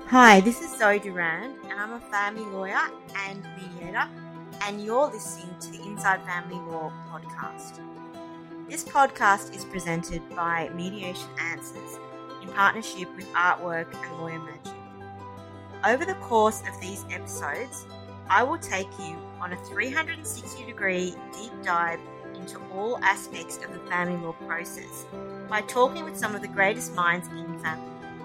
Hi, this is Zoe Durand, and I'm a family lawyer and mediator, and you're listening to the Inside Family Law podcast. This podcast is presented by Mediation Answers in partnership with Artwork and Lawyer Magic. Over the course of these episodes, I will take you on a 360-degree deep dive into all aspects of the family law process by talking with some of the greatest minds in family.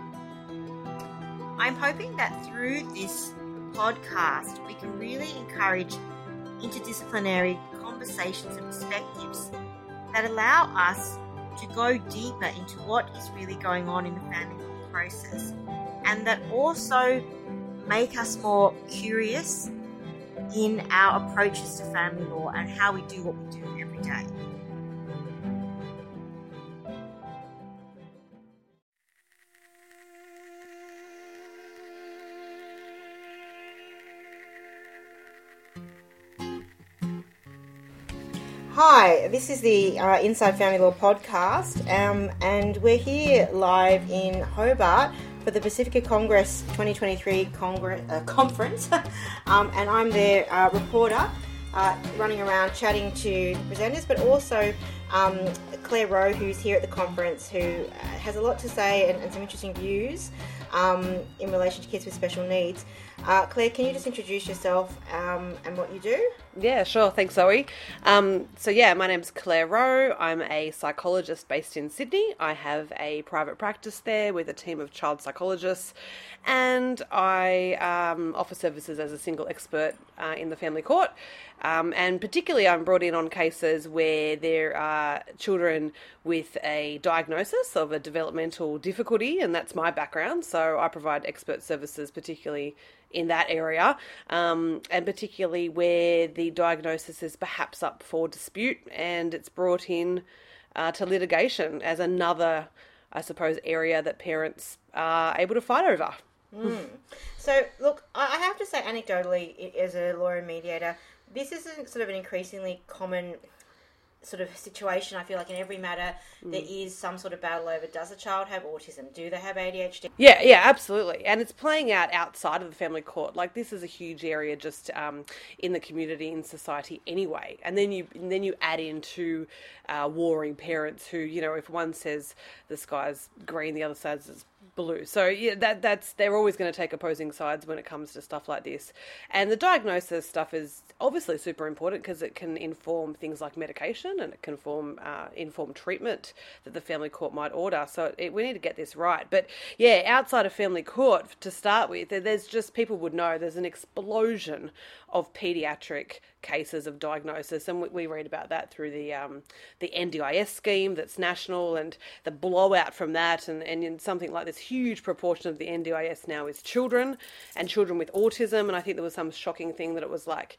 I'm hoping that through this podcast, we can really encourage interdisciplinary conversations and perspectives that allow us to go deeper into what is really going on in the family law process, and that also make us more curious in our approaches to family law and how we do what we do every day. Hi, this is the Inside Family Law podcast, and we're here live in Hobart for the Pacifica Congress 2023 conference, and I'm their reporter, running around chatting to the presenters, but also Claire Rowe, who's here at the conference, who has a lot to say and some interesting views in relation to kids with special needs. Claire, can you just introduce yourself and what you do? Yeah, sure. Thanks, Zoe. My name's Claire Rowe. I'm a psychologist based in Sydney. I have a private practice there with a team of child psychologists, and I offer services as a single expert in the family court. And particularly I'm brought in on cases where there are children with a diagnosis of a developmental difficulty, and that's my background. So I provide expert services particularly in that area, and particularly where the diagnosis is perhaps up for dispute and it's brought in to litigation as another, I suppose, area that parents are able to fight over. So, look, I have to say anecdotally, as a lawyer and mediator, this is sort of an increasingly common sort of situation. I feel like in every matter there is some sort of battle over, does a child have autism? Do they have ADHD? Yeah, absolutely. And it's playing out outside of the family court. Like, this is a huge area just in the community, in society anyway. And then you add into warring parents who, you know, if one says the sky's green, the other says blue. So yeah, they're always going to take opposing sides when it comes to stuff like this. And the diagnosis stuff is obviously super important because it can inform things like medication, and it can inform treatment that the family court might order. So we need to get this right. But yeah, outside of family court, to start with, there's just, people would know, there's an explosion of paediatric cases of diagnosis, and we read about that through the NDIS scheme that's national, and the blowout from that, and in something like this huge proportion of the NDIS now is children, and children with autism. And I think there was some shocking thing that it was like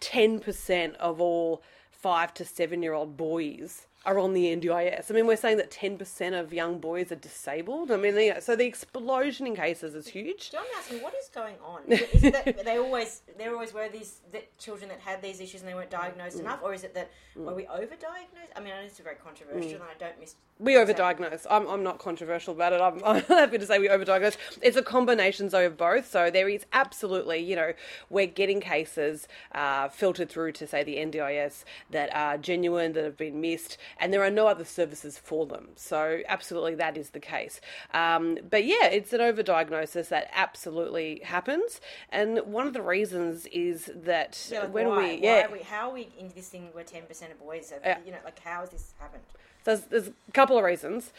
10% of all 5 to 7 year old boys are on the NDIS. I mean, we're saying that 10% of young boys are disabled. I mean, so the explosion in cases is huge. John asked me, what is going on? Is it that there always were these children that had these issues and they weren't diagnosed enough, or is it that are we overdiagnosed? I mean, I know it's very controversial, and I don't miss. We overdiagnose. I'm not controversial about it. I'm happy to say we overdiagnose. It's a combination, though, of both. So there is absolutely, you know, we're getting cases filtered through to, say, the NDIS that are genuine, that have been missed, and there are no other services for them. So absolutely that is the case. But yeah, it's an overdiagnosis that absolutely happens. And one of the reasons is that how are we into this thing where 10% of boys have, how has this happened? So there's a couple of reasons,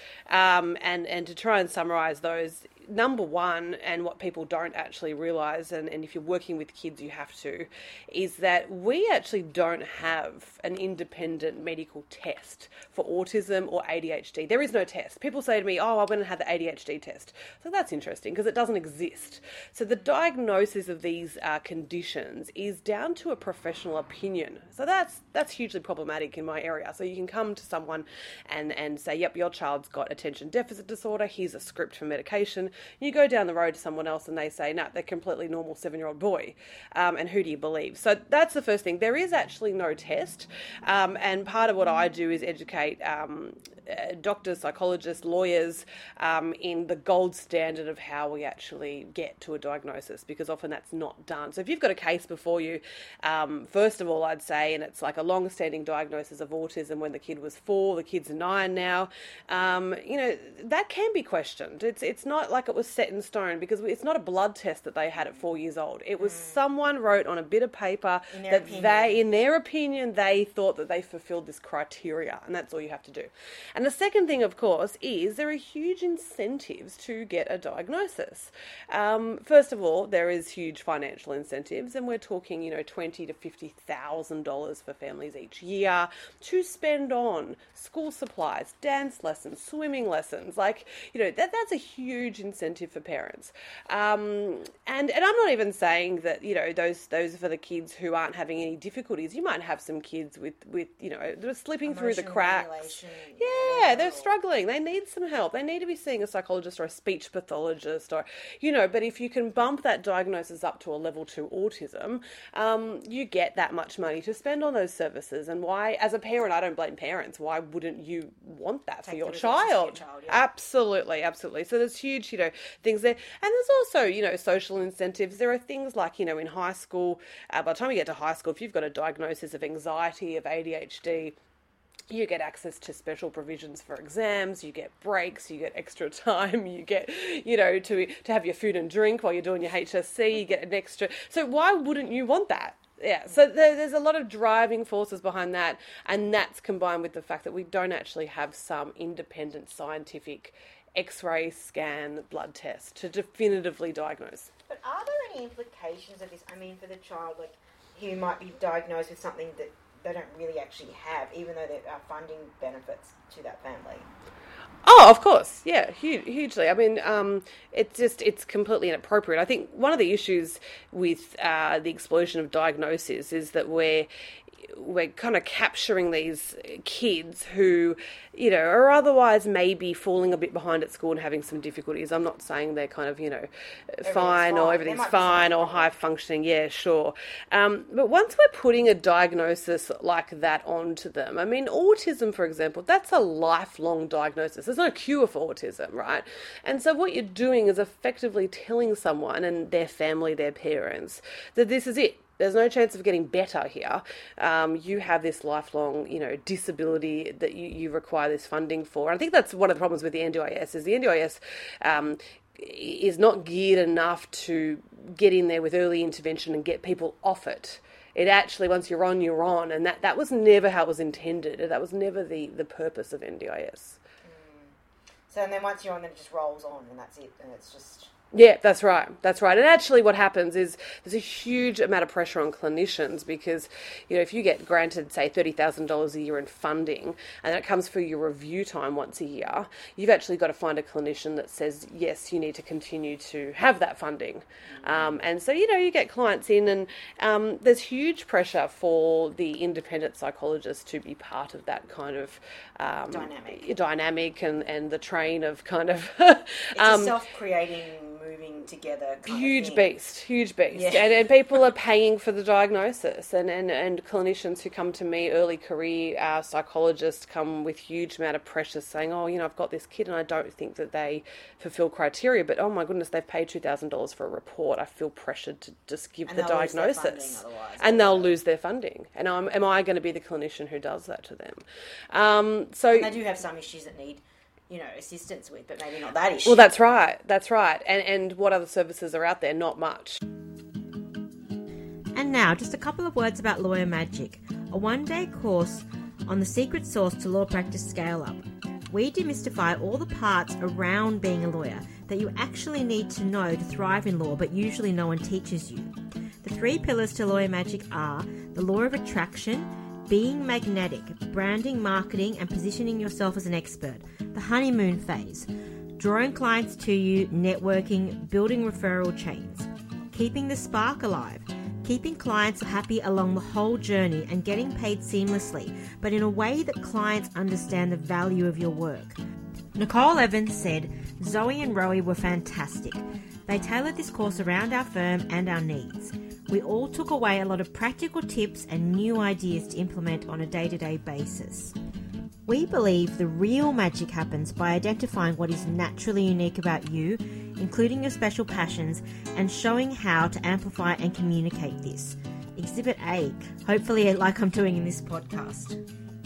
and to try and summarise those, number one, and what people don't actually realise, and if you're working with kids you have to, is that we actually don't have an independent medical test for autism or ADHD. There is no test. People say to me, I went and had the ADHD test. So that's interesting because it doesn't exist. So the diagnosis of these conditions is down to a professional opinion. So that's hugely problematic in my area. So you can come to someone and say, yep, your child's got attention deficit disorder, here's a script for medication. You go down the road to someone else and they say, no, they're completely normal 7-year-old boy. And who do you believe? So that's the first thing. There is actually no test. And part of what I do is educate doctors, psychologists, lawyers in the gold standard of how we actually get to a diagnosis, because often that's not done. So if you've got a case before you, first of all, I'd say, and it's like a long-standing diagnosis of autism when the kid was 4, the kid's 9 now, that can be questioned. It's not like it was set in stone, because it's not a blood test that they had at 4 years old. It was someone wrote on a bit of paper that in their opinion, they thought that they fulfilled this criteria, and that's all you have to do. And the second thing, of course, is there are huge incentives to get a diagnosis. First of all, there is huge financial incentives, and we're talking, $20,000 to $50,000 for families each year to spend on school supplies, dance lessons, swimming lessons. That's a huge incentive for parents. And I'm not even saying that, those are for the kids who aren't having any difficulties. You might have some kids with they're slipping through the cracks. Yeah, they're struggling. They need some help. They need to be seeing a psychologist or a speech pathologist, but if you can bump that diagnosis up to a level 2 autism, you get that much money to spend on those services. And why, as a parent, I don't blame parents. Why wouldn't you want that for your child? Absolutely. So there's huge, things there. And there's also, social incentives. There are things like, in high school, by the time you get to high school, if you've got a diagnosis of anxiety, of ADHD, you get access to special provisions for exams, you get breaks, you get extra time, you get, to have your food and drink while you're doing your HSC, you get an extra. So why wouldn't you want that? Yeah, so there's a lot of driving forces behind that, and that's combined with the fact that we don't actually have some independent scientific X-ray scan blood test to definitively diagnose. But are there any implications of this? I mean, for the child, who might be diagnosed with something that they don't really actually have, even though there are funding benefits to that family? Oh, of course. Yeah, hugely. I mean, it's completely inappropriate. I think one of the issues with the explosion of diagnoses is that we're kind of capturing these kids who, are otherwise maybe falling a bit behind at school and having some difficulties. I'm not saying they're kind of, fine or everything's fine or high functioning. Yeah, sure. But once we're putting a diagnosis like that onto them, I mean, autism, for example, that's a lifelong diagnosis. There's no cure for autism, right? And so what you're doing is effectively telling someone and their family, their parents, that this is it. There's no chance of getting better here. You have this lifelong, disability that you require this funding for. And I think that's one of the problems with the NDIS is the NDIS is not geared enough to get in there with early intervention and get people off it. It actually, once you're on, and that was never how it was intended. That was never the purpose of NDIS. So and then once you're on, then it just rolls on, and that's it, and it's just... Yeah, that's right. And actually what happens is there's a huge amount of pressure on clinicians because, if you get granted, say, $30,000 a year in funding and it comes for your review time once a year, you've actually got to find a clinician that says, yes, you need to continue to have that funding. And so, you get clients in and there's huge pressure for the independent psychologist to be part of that kind of dynamic and the train of kind of... it's a self-creating moving together huge beast. Yeah. And people are paying for the diagnosis and clinicians who come to me, early career psychologists, come with huge amount of pressure saying, I've got this kid and I don't think that they fulfill criteria, but oh my goodness, they've paid $2,000 for a report. I feel pressured to just give the diagnosis and they'll lose their funding. And am I going to be the clinician who does that to them? And they do have some issues that need assistance with, but maybe not that issue. Well, that's right. And what other services are out there? Not much. And now, just a couple of words about Lawyer Magic, a one-day course on the secret sauce to law practice scale-up. We demystify all the parts around being a lawyer that you actually need to know to thrive in law, but usually no one teaches you. The 3 pillars to Lawyer Magic are the law of attraction, being magnetic, branding, marketing, and positioning yourself as an expert, the honeymoon phase, drawing clients to you, networking, building referral chains, keeping the spark alive, keeping clients happy along the whole journey and getting paid seamlessly, but in a way that clients understand the value of your work. Nicole Evans said, Zoe and Rowie were fantastic. They tailored this course around our firm and our needs. We all took away a lot of practical tips and new ideas to implement on a day-to-day basis. We believe the real magic happens by identifying what is naturally unique about you, including your special passions, and showing how to amplify and communicate this. Exhibit A, hopefully like I'm doing in this podcast.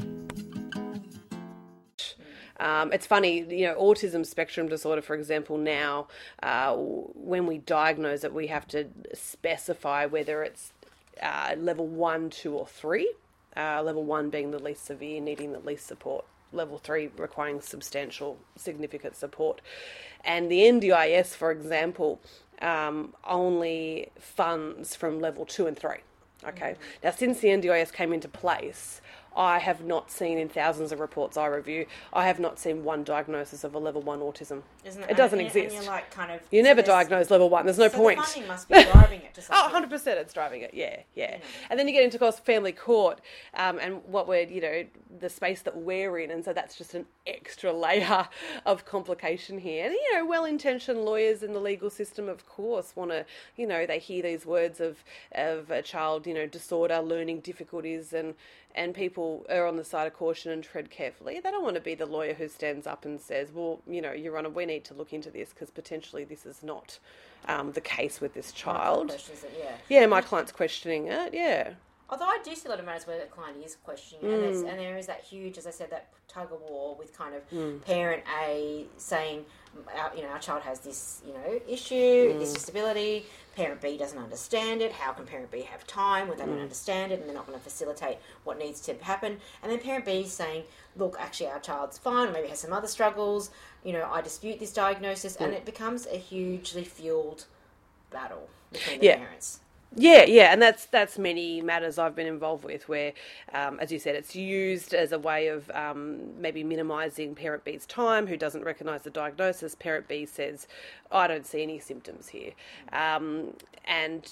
It's funny, autism spectrum disorder, for example, now, when we diagnose it, we have to specify whether it's level 1, 2, or 3. Level 1 being the least severe, needing the least support. Level 3 requiring substantial, significant support. And the NDIS, for example, only funds from level 2 and 3. Okay. Now, since the NDIS came into place, I have not seen, in thousands of reports I review, I have not seen one diagnosis of a level 1 autism. It doesn't exist. And you're like kind of... You never diagnose level 1. There's no point. The funding must be driving it to something. 100% it's driving it, yeah. And then you get into, of course, family court, and what we're, the space that we're in, and so that's just an extra layer of complication here. And, well-intentioned lawyers in the legal system, of course, want to, they hear these words of a child, disorder, learning difficulties, and people are on the side of caution and tread carefully. They don't want to be the lawyer who stands up and says, well, Your Honour, we need to look into this because potentially this is not the case with this child. My client's questioning it, yeah. Although I do see a lot of matters where the client is questioning, and there is that huge, as I said, that tug of war with kind of parent A saying, our child has this, issue, this disability. Parent B doesn't understand it. How can parent B have time when they don't understand it and they're not going to facilitate what needs to happen? And then parent B is saying, look, actually our child's fine, or maybe has some other struggles. I dispute this diagnosis, and it becomes a hugely fueled battle between the parents. Yeah, and that's many matters I've been involved with where, as you said, it's used as a way of maybe minimising parent B's time, who doesn't recognise the diagnosis. Parent B says, I don't see any symptoms here. And,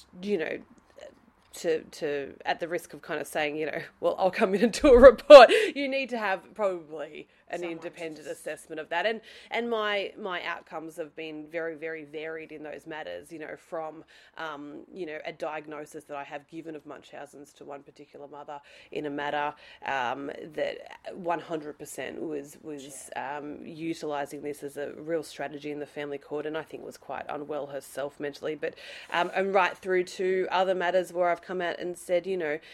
to at the risk of kind of saying, well, I'll come in and do a report, you need to have probably an independent assessment of that. And my outcomes have been very, very varied in those matters, from, a diagnosis that I have given of Munchausen's to one particular mother in a matter that 100% was utilising this as a real strategy in the family court, and I think was quite unwell herself mentally. But and right through to other matters where I've come out and said,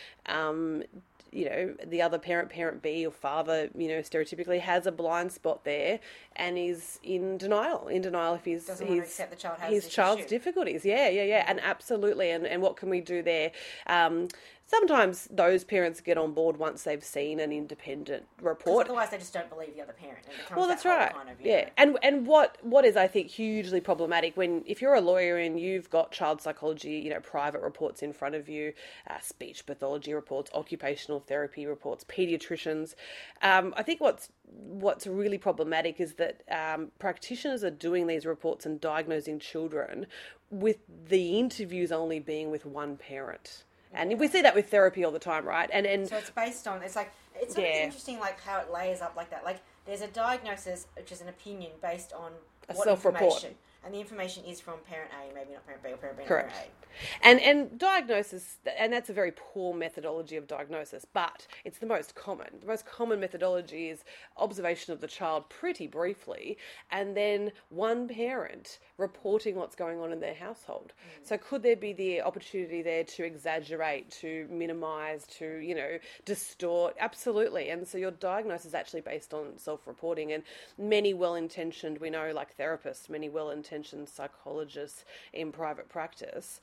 the other parent B or father, stereotypically has a blind spot there and is in denial if he's doesn't want to accept the child has his child's difficulties. Yeah. And absolutely. And what can we do there? Sometimes those parents get on board once they've seen an independent report. Otherwise, they just don't believe the other parent. And it becomes well, that's right. Kind of, And what is, I think, hugely problematic if you're a lawyer and you've got child psychology, private reports in front of you, speech pathology reports, occupational therapy reports, paediatricians. I think what's really problematic is that practitioners are doing these reports and diagnosing children with the interviews only being with one parent. And we see that with therapy all the time, right? And so it's based on, it's interesting how it layers up like that. Like there's a diagnosis, which is an opinion based on what information. And the information is from parent A, maybe not parent B, or parent B, not parent A. And diagnosis, and that's a very poor methodology of diagnosis, but it's the most common. The most common methodology is observation of the child pretty briefly, and then one parent reporting what's going on in their household. So could there be the opportunity there to exaggerate, to minimise, to, distort? Absolutely. And so your diagnosis is actually based on self-reporting, and many well-intentioned, we know, like therapists, many well-intentioned psychologists in private practice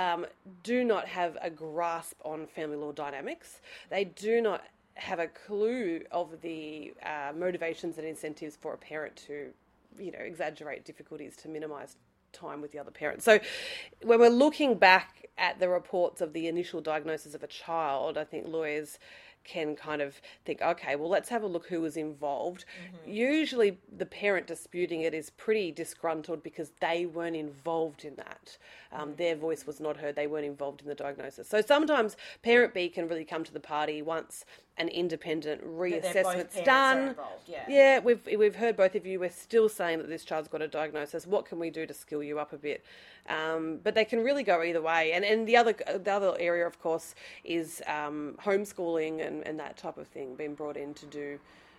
do not have a grasp on family law dynamics. They do not have a clue of the motivations and incentives for a parent to, exaggerate difficulties, to minimise time with the other parent. So when we're looking back at the reports of the initial diagnosis of a child, I think lawyers can kind of think, okay, well, let's have a look who was involved. Usually the parent disputing it is pretty disgruntled because they weren't involved in that. Their voice was not heard. They weren't involved in the diagnosis. So sometimes parent B can really come to the party once an independent reassessment's done. Yeah, we've heard both of you. We're still saying that this child's got a diagnosis. What can we do to skill you up a bit? But they can really go either way. And the other area, of course, is homeschooling and that type of thing, being brought in to do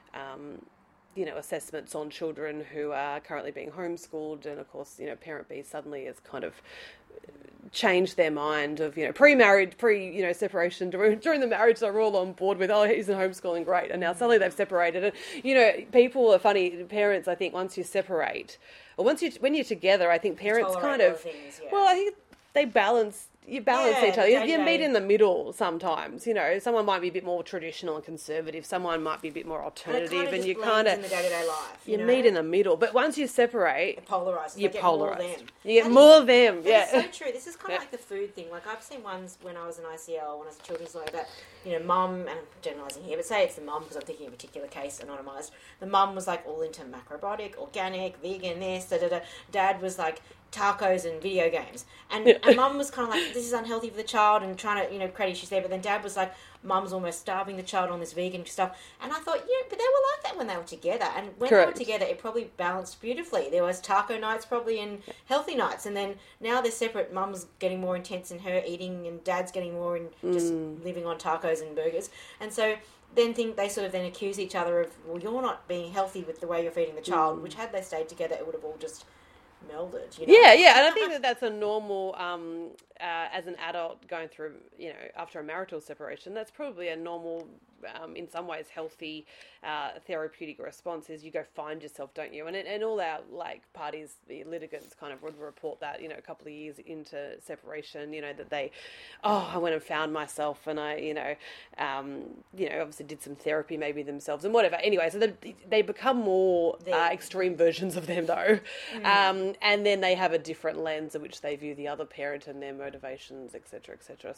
assessments on children who are currently being homeschooled, and of course, Parent B suddenly has kind of changed their mind of, pre-marriage, separation during the marriage. They were all on board with, oh, isn't homeschooling great? And now suddenly they've separated. And, people are funny, parents, I think, once you separate, or when you're together, I think parents kind of, things, yeah. Well, I think they balance each other. You meet in the middle sometimes. Someone might be a bit more traditional and conservative. Someone might be a bit more alternative, and you kind of in the day-to-day life. You meet in the middle. But once you separate, it polarizes. You get more of them. Yeah, it's so true. This is kind of like the food thing. Like I've seen ones when I was an ICL, when I was a children's lawyer, that mum, and I'm generalising here, but say it's the mum because I'm thinking of a particular case, anonymised. The mum was like all into macrobiotic, organic, vegan, this, da da da. Dad was like tacos and video games, and mum was kind of like, this is unhealthy for the child, and trying to create issues there. But then dad was like, mum's almost starving the child on this vegan stuff, and I thought, but they were like that when they were together, and when they were together it probably balanced beautifully. There was taco nights probably and healthy nights, and then now they're separate. Mum's getting more intense in her eating, and dad's getting more in just living on tacos and burgers, and so then they sort of then accuse each other of, well, you're not being healthy with the way you're feeding the child, which had they stayed together it would have all just melded, Yeah, and I think that's a normal, as an adult going through, after a marital separation, that's probably a normal, in some ways healthy, therapeutic response is you go find yourself, don't you? And all our, parties, the litigants kind of would report that, a couple of years into separation, that I went and found myself, and I, obviously did some therapy maybe themselves and whatever. Anyway, so they become more extreme versions of them, though. And then they have a different lens in which they view the other parent and their motivations, etc., etc.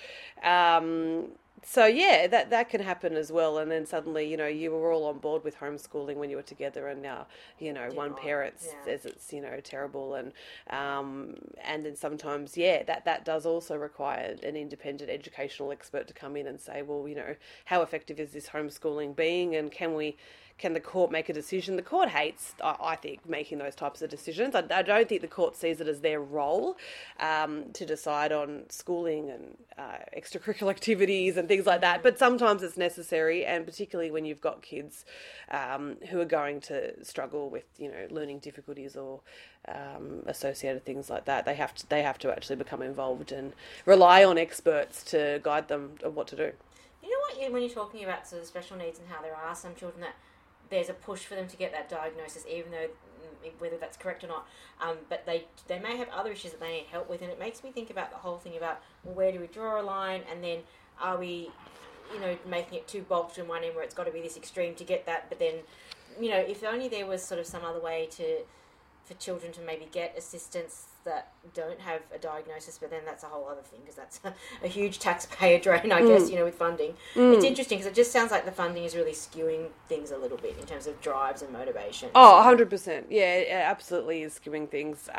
So yeah, that can happen as well. And then suddenly, you were all on board with homeschooling when you were together, and now, one parent says it's, terrible, and then sometimes, that does also require an independent educational expert to come in and say, well, how effective is this homeschooling being, and can the court make a decision? The court hates, I think, making those types of decisions. I don't think the court sees it as their role to decide on schooling and extracurricular activities and things like that. But sometimes it's necessary, and particularly when you've got kids who are going to struggle with, learning difficulties or associated things like that. They have to actually become involved and rely on experts to guide them of what to do. You know what? When you're talking about sort of special needs and how there are some children that there's a push for them to get that diagnosis, even though whether that's correct or not, but they may have other issues that they need help with, and it makes me think about the whole thing about, well, where do we draw a line, and then are we, making it too bulked in one end where it's got to be this extreme to get that, but then, if only there was sort of some other way for children to maybe get assistance that don't have a diagnosis, but then that's a whole other thing, because that's a huge taxpayer drain, I guess, with funding. It's interesting because it just sounds like the funding is really skewing things a little bit in terms of drives and motivation. Oh, 100%. Yeah, it absolutely is skewing things.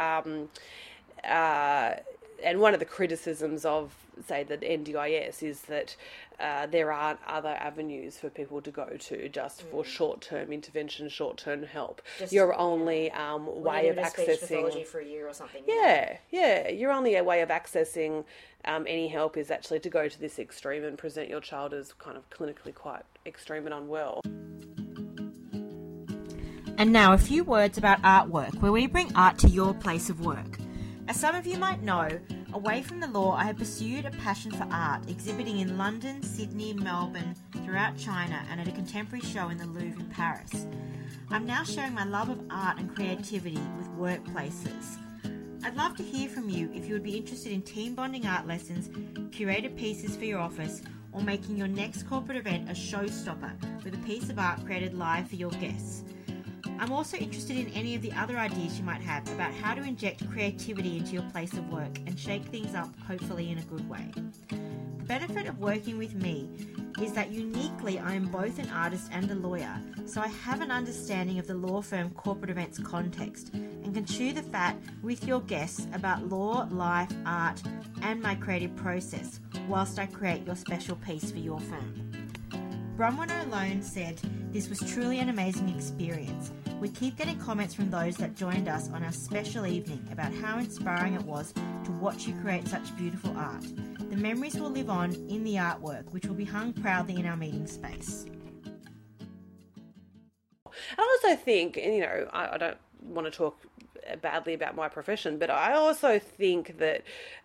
And one of the criticisms of, say, the NDIS is that there aren't other avenues for people to go to just for short-term intervention, short-term help. Your only way of accessing speech pathology for a year or something. Yeah. Your only way of accessing any help is actually to go to this extreme and present your child as kind of clinically quite extreme and unwell. And now a few words about artwork, where we bring art to your place of work. As some of you might know, away from the law, I have pursued a passion for art, exhibiting in London, Sydney, Melbourne, throughout China, and at a contemporary show in the Louvre in Paris. I'm now sharing my love of art and creativity with workplaces. I'd love to hear from you if you would be interested in team bonding art lessons, curated pieces for your office, or making your next corporate event a showstopper with a piece of art created live for your guests. I'm also interested in any of the other ideas you might have about how to inject creativity into your place of work and shake things up, hopefully in a good way. The benefit of working with me is that uniquely I am both an artist and a lawyer, so I have an understanding of the law firm corporate events context and can chew the fat with your guests about law, life, art, and my creative process whilst I create your special piece for your firm. Bronwyn O'Lone said, "This was truly an amazing experience. We keep getting comments from those that joined us on our special evening about how inspiring it was to watch you create such beautiful art. The memories will live on in the artwork, which will be hung proudly in our meeting space." I also think, and I don't want to talk badly about my profession, but I also think that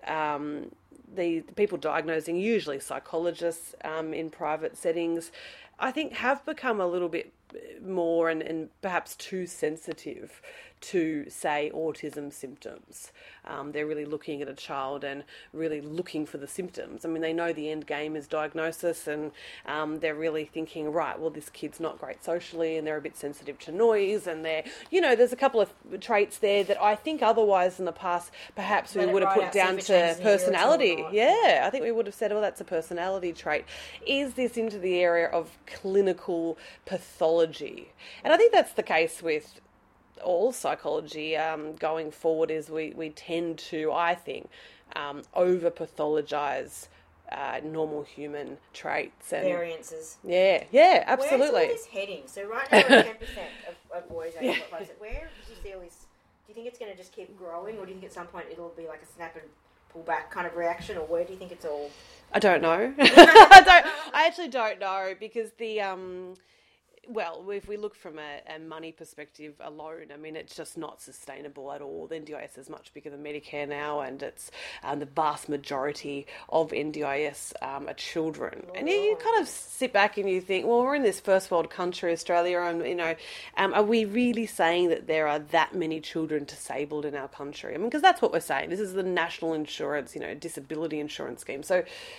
the people diagnosing, usually psychologists in private settings, I think have become a little bit more and perhaps too sensitive to, say, autism symptoms. They're really looking at a child and really looking for the symptoms. I mean, they know the end game is diagnosis, and they're really thinking, right, well, this kid's not great socially, and they're a bit sensitive to noise, and there's a couple of traits there that I think otherwise in the past perhaps we would have put down to personality. Yeah, I think we would have said, well, that's a personality trait. Is this into the area of clinical pathology? And I think that's the case with all psychology going forward. Is we tend to, I think, over pathologize normal human traits and variances. Yeah, absolutely. Where's all this heading? So right now, 10% of boys age where do you see all this? Do you think it's going to just keep growing, or do you think at some point it'll be like a snap and pull back kind of reaction, or where do you think it's all? I don't know. I actually don't know, because well, if we look from a money perspective alone, I mean, it's just not sustainable at all. The NDIS is much bigger than Medicare now, and it's the vast majority of NDIS are children. And you kind of sit back and you think, well, we're in this first world country, Australia, and, are we really saying that there are that many children disabled in our country? I mean, because that's what we're saying. This is the national insurance, disability insurance scheme. So,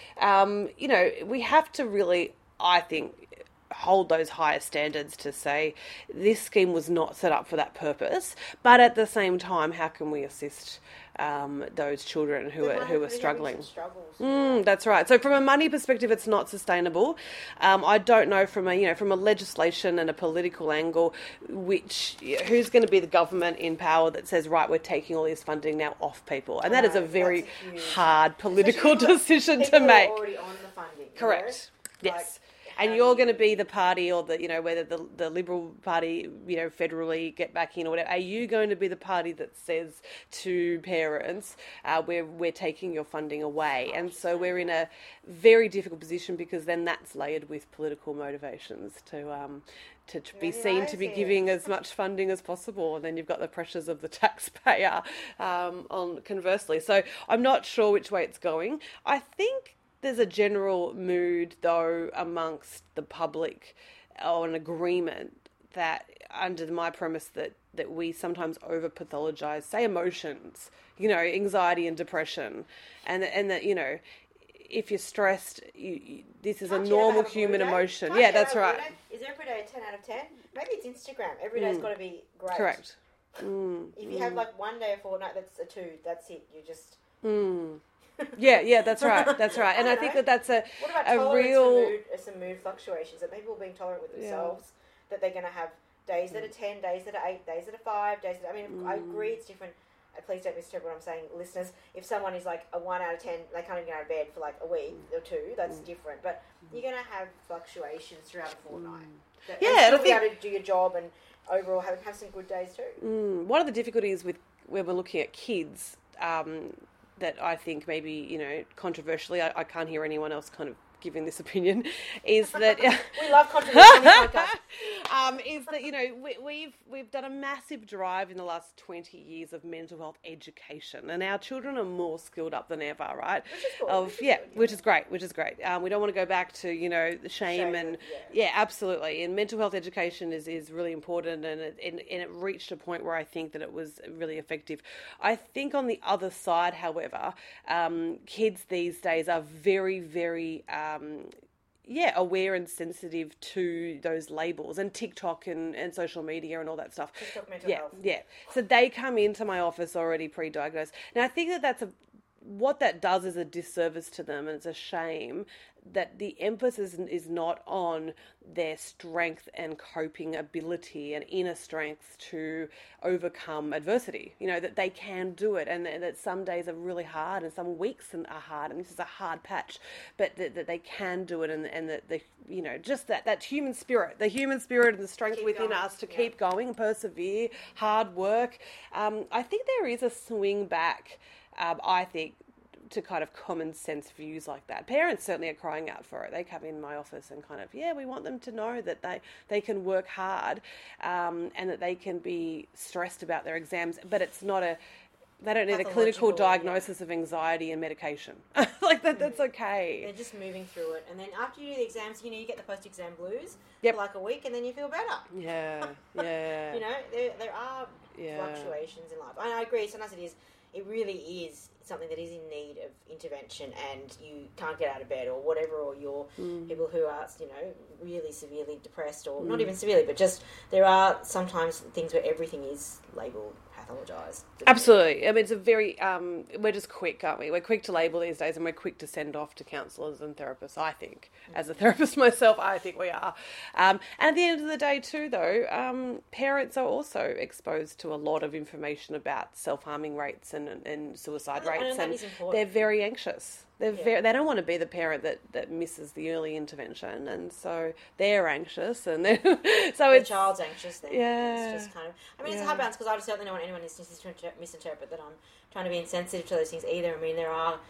we have to really, I think, hold those higher standards to say this scheme was not set up for that purpose, but at the same time, how can we assist those children who are struggling? That's right. So from a money perspective, it's not sustainable. I don't know from a legislation and a political angle, who's going to be the government in power that says, right, we're taking all this funding now off people, and that is a very hard political decision to make. Already on the funding. Correct. Yes. And you're going to be the party, or whether the Liberal Party, federally get back in or whatever. Are you going to be the party that says to parents, we're taking your funding away? And so we're in a very difficult position, because then that's layered with political motivations to be seen to be giving as much funding as possible, and then you've got the pressures of the taxpayer on conversely. So I'm not sure which way it's going. I think there's a general mood, though, amongst the public, or an agreement that, under my premise, that we sometimes over-pathologize, say, emotions, anxiety and depression, and that, if you're stressed, this is a normal human emotion. Yeah, that's right. Is every day a 10 out of 10? Maybe it's Instagram. Every day's got to be great. Correct. If you have one day a fortnight that's a 2, that's it. You just... Yeah, that's right. That's right. And I think that's a real... some mood fluctuations, that people are being tolerant with themselves, that they're going to have days that are 10, days that are 8, days that are 5, days that... I mean, I agree it's different. Please don't misinterpret what I'm saying, listeners. If someone is like a 1 out of 10, they can't even get out of bed for like a week or 2, that's different. But you're going to have fluctuations throughout a fortnight. And still be able to do your job and overall have some good days too. One of the difficulties when we're looking at kids... that I think maybe, controversially, I can't hear anyone else kind of giving this opinion, is that... we love controversy in this podcast. Is that, we've done a massive drive in the last 20 years of mental health education, and our children are more skilled up than ever, right? Which is great. We don't want to go back to, the shame and... Yeah, absolutely. And mental health education is really important, and it reached a point where I think that it was really effective. I think on the other side, however, kids these days are very, very... aware and sensitive to those labels and TikTok and social media and all that stuff. TikTok mental health. Yeah. So they come into my office already pre-diagnosed. Now, I think what that does is a disservice to them, and it's a shame that the emphasis is not on their strength and coping ability and inner strength to overcome adversity, that they can do it, and that some days are really hard and some weeks are hard, and this is a hard patch, but that they can do it, and that they, just that human spirit, and the strength within us to keep going, persevere, hard work. I think there is a swing back, I think, to kind of common sense views like that. Parents certainly are crying out for it. They come in my office and kind of, we want them to know that they can work hard, and that they can be stressed about their exams, but it's not they don't need a clinical diagnosis of anxiety and medication. Like that's okay. They're just moving through it. And then after you do the exams, you get the post-exam blues for like a week, and then you feel better. Yeah. There are fluctuations in life. I agree, sometimes it really is something that is in need of intervention, and you can't get out of bed or whatever, or you're people who are, really severely depressed, or not even severely, but just there are sometimes things where everything is labelled pathologized. Absolutely. I mean, it's a very, we're just quick, aren't we? We're quick to label these days, and we're quick to send off to counsellors and therapists, I think. As a therapist myself, I think we are. And at the end of the day too, though, parents are also exposed to a lot of information about self-harming rates and suicide rates, and they're very anxious. They don't want to be the parent that misses the early intervention, and so they're anxious, and the child's anxious. Then it's just kind of. I mean, it's a hard balance, because I certainly don't want anyone listening to misinterpret that I'm trying to be insensitive to those things either. I mean, there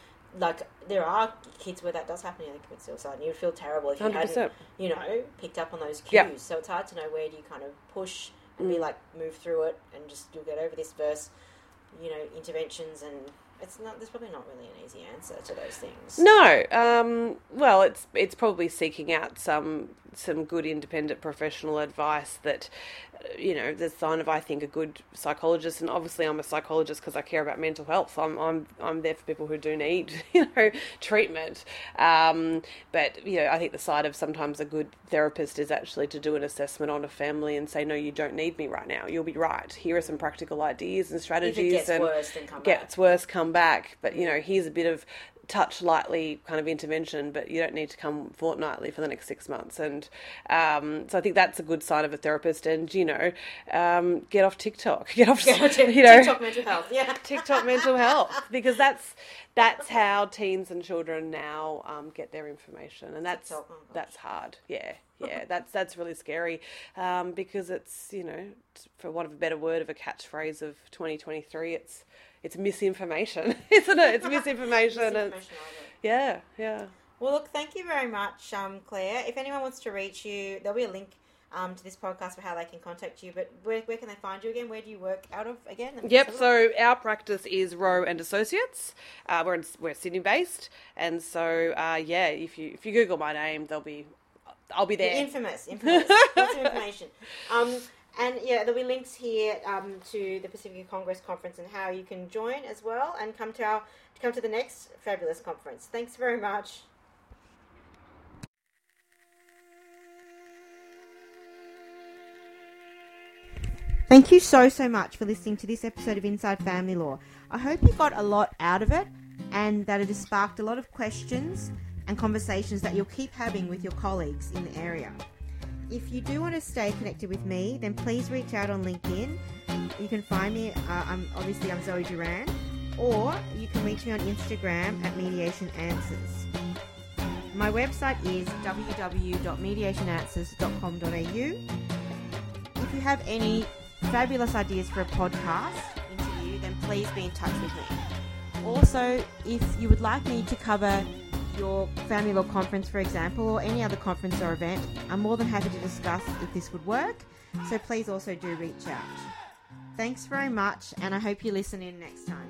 are kids where that does happen, and they commit suicide, and you would feel terrible if you 100%. Hadn't, picked up on those cues. Yep. So it's hard to know where do you kind of push and be like, move through it, and just you'll get over this versus, interventions, and there's probably not really an easy answer to those things. No. Well, it's probably seeking out some good independent professional advice that, the sign of, I think, a good psychologist. And obviously I'm a psychologist because I care about mental health. I'm there for people who do need, treatment. But, I think the side of sometimes a good therapist is actually to do an assessment on a family and say, no, you don't need me right now. You'll be right. Here are some practical ideas and strategies. If it gets worse, then come back. But, here's a bit of touch lightly kind of intervention, but you don't need to come fortnightly for the next 6 months. And so I think that's a good sign of a therapist. And, get off TikTok. TikTok mental health. Yeah. TikTok mental health, because that's how teens and children now get their information. And that's hard. Yeah. That's really scary, because it's, for want of a better word, of a catchphrase of 2023, it's misinformation, isn't it? It's misinformation. Yeah. Well, look, thank you very much, Claire. If anyone wants to reach you, there'll be a link to this podcast for how they can contact you. But where can they find you again? Where do you work out of again? Yep. So our practice is Rowe and Associates. We're Sydney based, and so if you Google my name, I'll be there. You're infamous. Lots of information. And there'll be links here to the Pacific Congress Conference and how you can join as well, and come to the next fabulous conference. Thanks very much. Thank you so much for listening to this episode of Inside Family Law. I hope you got a lot out of it, and that it has sparked a lot of questions and conversations that you'll keep having with your colleagues in the area. If you do want to stay connected with me, then please reach out on LinkedIn. You can find me, I'm Zoe Duran, or you can reach me on Instagram at Mediation Answers. My website is www.mediationanswers.com.au. If you have any fabulous ideas for a podcast interview, then please be in touch with me. Also, if you would like me to cover your family law conference, for example, or any other conference or event, I'm more than happy to discuss if this would work. So please also do reach out. Thanks very much, and I hope you listen in next time.